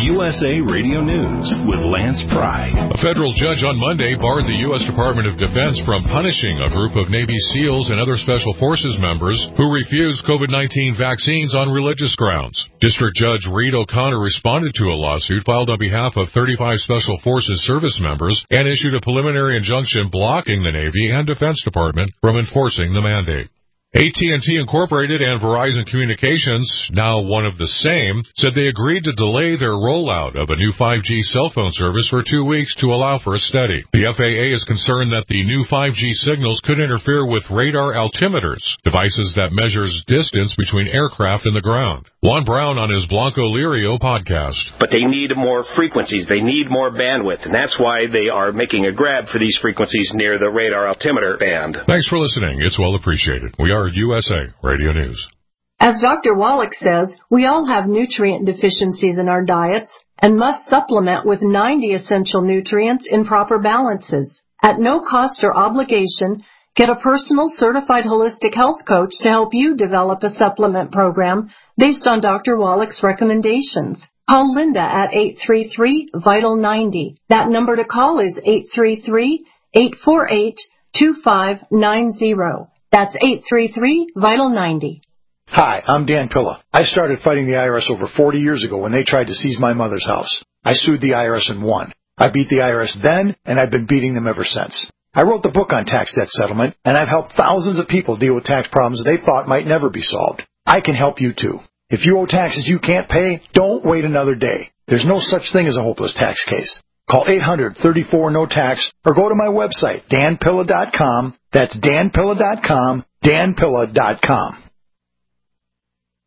USA Radio News with Lance Pry. A federal judge on Monday barred the U.S. Department of Defense from punishing a group of Navy SEALs and other Special Forces members who refused COVID-19 vaccines on religious grounds. District Judge Reed O'Connor responded to a lawsuit filed on behalf of 35 Special Forces service members and issued a preliminary injunction blocking the Navy and Defense Department from enforcing the mandate. AT&T Incorporated and Verizon Communications, now one of the same, said they agreed to delay their rollout of a new 5G cell phone service for 2 weeks to allow for a study. The FAA is concerned that the new 5G signals could interfere with radar altimeters, devices that measures distance between aircraft and the ground. Juan Brown on his Blanco Lirio podcast. But they need more frequencies. They need more bandwidth, and that's why they are making a grab for these frequencies near the radar altimeter band. Thanks for listening. It's well appreciated. We are USA Radio News. As Dr. Wallach says, we all have nutrient deficiencies in our diets and must supplement with 90 essential nutrients in proper balances. At no cost or obligation, get a personal certified holistic health coach to help you develop a supplement program based on Dr. Wallach's recommendations. Call Linda at 833-VITAL-90. That number to call is 833-848-2590. That's 833-VITAL-90. Hi, I'm Dan Pilla. I started fighting the IRS over 40 years ago when they tried to seize my mother's house. I sued the IRS and won. I beat the IRS then, and I've been beating them ever since. I wrote the book on tax debt settlement, and I've helped thousands of people deal with tax problems they thought might never be solved. I can help you too. If you owe taxes you can't pay, don't wait another day. There's no such thing as a hopeless tax case. Call 800-34-NO-TAX or go to my website, danpilla.com. That's danpilla.com, danpilla.com.